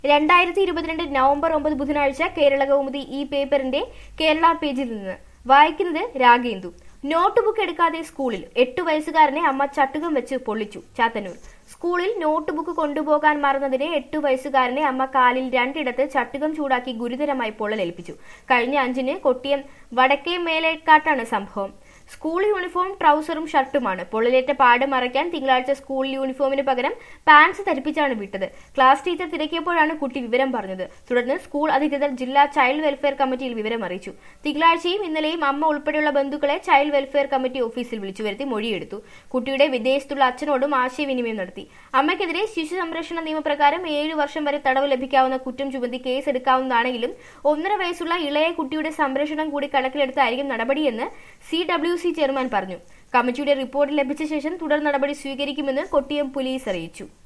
2022 November 9 ബുധനാഴ്ച കേരള കൗമുദി ഈ പേപ്പറിന്റെ കേരള പേജിൽ നിന്ന് വായിക്കുന്നത് രാഗേന്ദു. നോട്ട് ബുക്ക് എടുക്കാതെ സ്കൂളിൽ 8 വയസ്സുകാരനെ അമ്മ ചട്ടുകം വെച്ച് പൊള്ളിച്ചു. ചാത്തന്നൂർ സ്കൂളിൽ നോട്ട് ബുക്ക് കൊണ്ടുപോകാൻ മറന്നതിന് 8 വയസ്സുകാരനെ അമ്മ കാലിൽ 2 ഇടത്ത് ചട്ടുകം ചൂടാക്കി ഗുരുതരമായി പൊള്ളലേൽപ്പിച്ചു. കഴിഞ്ഞ 5-ന് കൊട്ടിയം വടക്കേ മേലേക്കാട്ടാണ് സംഭവം. സ്കൂൾ യൂണിഫോം ട്രൗസറും ഷർട്ടുമാണ്. പൊള്ളലേറ്റ പാട് മറയ്ക്കാൻ തിങ്കളാഴ്ച സ്കൂൾ യൂണിഫോമിന് പകരം പാൻസ് ധരിപ്പിച്ചാണ് വിട്ടത്. ക്ലാസ് ടീച്ചർ തിരക്കിയപ്പോഴാണ് കുട്ടി വിവരം പറഞ്ഞത്. തുടർന്ന് സ്കൂൾ അധികൃതർ ജില്ലാ ചൈൽഡ് വെൽഫെയർ കമ്മിറ്റിയിൽ വിവരം അറിയിച്ചു. തിങ്കളാഴ്ചയും ഇന്നലെയും അമ്മ ഉൾപ്പെടെയുള്ള ബന്ധുക്കളെ ചൈൽഡ് വെൽഫെയർ കമ്മിറ്റി ഓഫീസിൽ വിളിച്ചു വരുത്തി മൊഴിയെടുത്തു. കുട്ടിയുടെ വിദേശത്തുള്ള അച്ഛനോടും ആശയവിനിമയം നടത്തി. അമ്മയ്ക്കെതിരെ ശിശു സംരക്ഷണ നിയമപ്രകാരം 7 വർഷം വരെ തടവ് ലഭിക്കാവുന്ന കുറ്റം ചുമത്തി കേസെടുക്കാവുന്നതാണെങ്കിലും 1.5 വയസ്സുള്ള ഇളയ കുട്ടിയുടെ സംരക്ഷണം കൂടി കണക്കിലെടുത്തായിരിക്കും നടപടിയെന്ന് CWC ചെയർമാൻ പറഞ്ഞു. കമ്മിറ്റിയുടെ റിപ്പോർട്ട് ലഭിച്ച ശേഷം തുടർ നടപടി സ്വീകരിക്കുമെന്ന് കൊട്ടിയം പോലീസ് അറിയിച്ചു.